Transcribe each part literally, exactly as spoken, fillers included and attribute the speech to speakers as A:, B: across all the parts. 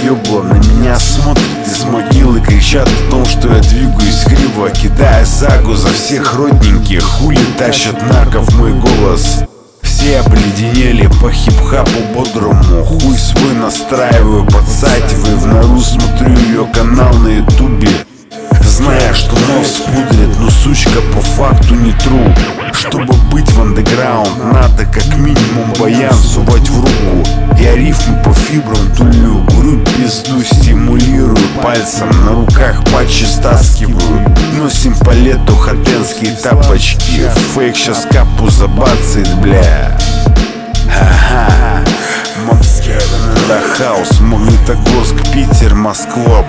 A: ёбла на меня смотрят из могилы, кричат о том, что я двигаюсь криво, кидая сагу за всех родненьких. Хули тащат нарков мой голос. Все обледенели по хип-хапу бодрому. Хуй свой настраиваю под сайтивы. В нору смотрю ее канал на ютубе, зная, что нос пудрит, но сучка по факту не тру. Чтобы быть в андеграунд, надо как минимум баян сувать в руку. Я рифмы по фибрам тулю, грудь пизду стимулирую пальцем, на руках патчи стаскиваю. Носим по лету хотенские тапочки. Фейк сейчас капу забацает, бля. Ха-ха. Да хаус, Магнитогорск, Питер, Москва.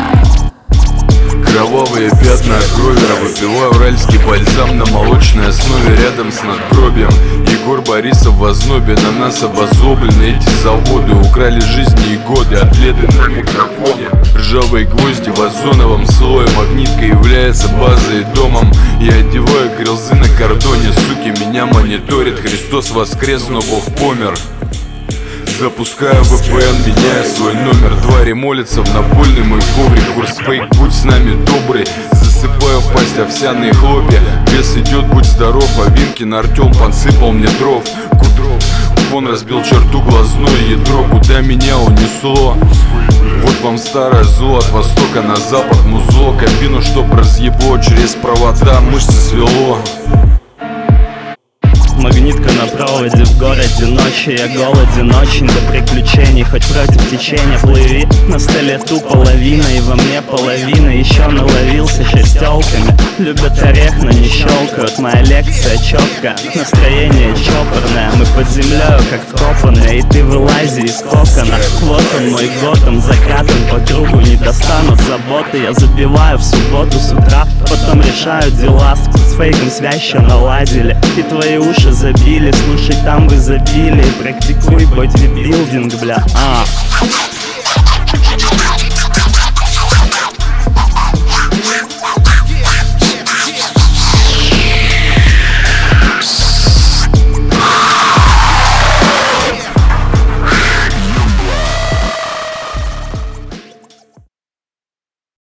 B: Кровавые пятна от гровера. Выпиваю уральский бальзам на молочной основе рядом с надгробием. Егор Борисов в ознобе. На нас обозлоблены эти заводы. Украли жизни и годы, атлеты на микрофоне. Ржавые гвозди в озоновом слое. Магнитка является базой и домом. Я одеваю грилзы на кордоне. Суки, меня мониторит. Христос воскрес, но Бог помер. Запускаю вэ пэ эн, меняю свой номер. Твари молятся в напольный мой коврик. Курс фейк, будь с нами добрый. Засыпаю в пасть овсяные хлопья. Вес идет, будь здоров. А Винкин Артем подсыпал мне дров. Кудров, он разбил черту глазное ядро. Куда меня унесло? Вот вам старое зло, от востока на запад музло. Кабину, чтоб разъебло, через провода мышцы свело.
C: Магнитка на проводе, в городе ночи. Я голоден очень до приключений. Хоть против течения плыви. На столе тупо лавина, и во мне половина. Еще наловился шестелками. Любят орех, но не щелкают. Моя лекция четко, настроение чопорное. Мы под землей, как вкопанные. И ты вылази из кокона. Вот он мой Готэм, закатан по кругу. Не достанут заботы. Я забиваю в субботу с утра. Потом решаю дела. С фейком связь еще наладили. И твои уши забили, слушай, там в изобилии. Практикуй бодибилдинг, бля, а